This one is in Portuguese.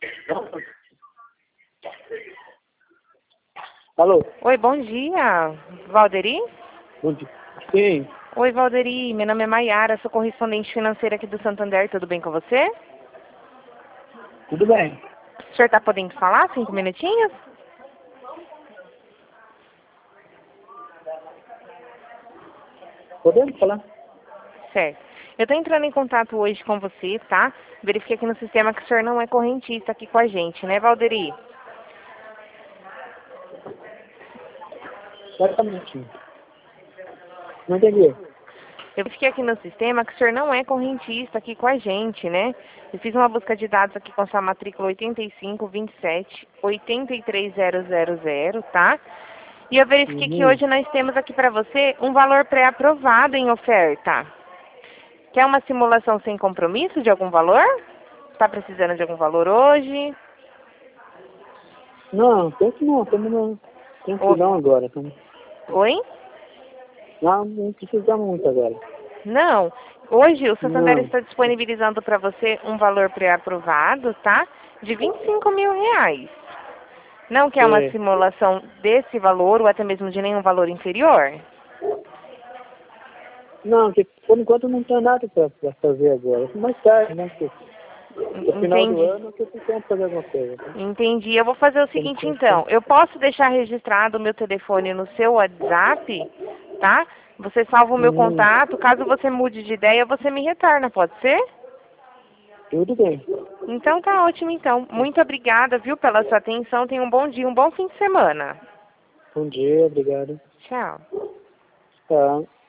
Alô? Oi, bom dia. Valderi? Bom dia. Sim, Oi, Valderi. Meu nome é Maiara, sou correspondente financeira aqui do Santander. Tudo bem com você? tudo bem. O senhor está podendo falar? 5 minutinhos? Podemos falar? Certo. Eu estou entrando em contato hoje com você, tá? Verifiquei aqui no sistema que o senhor não é correntista aqui com a gente, né, Valderi? Exatamente. Não entendi. Eu verifiquei aqui no sistema que o senhor não é correntista aqui com a gente, né? Eu fiz uma busca de dados aqui com a sua matrícula 8527-83000, tá? E eu verifiquei que Uhum. hoje nós temos aqui para você um valor pré-aprovado em oferta. Quer uma simulação sem compromisso de algum valor? Está precisando de algum valor hoje? Não, penso não, estamos não. Penso que Ou- não agora. Tamo... Oi? Não precisamos muito agora. Não. Hoje o Santander Não. está disponibilizando para você um valor pré-aprovado, tá? De R$ 25.000. Não quer uma É. simulação desse valor ou até mesmo de nenhum valor inferior? Não, que por enquanto não tem nada para fazer agora. Mais tarde, né? Porque no final do Entendi. ano que eu pretendo fazer alguma coisa. Tá? Entendi. Eu vou fazer o Por seguinte enquanto, então. Eu posso deixar registrado o meu telefone no seu WhatsApp, tá? Você salva o meu uhum. contato. Caso você mude de ideia, você me retorna, pode ser? Tudo bem. Então tá ótimo então. Muito obrigada, viu, pela sua atenção. Tenha um bom dia, um bom fim de semana. Bom dia, obrigado. Tchau. Tá.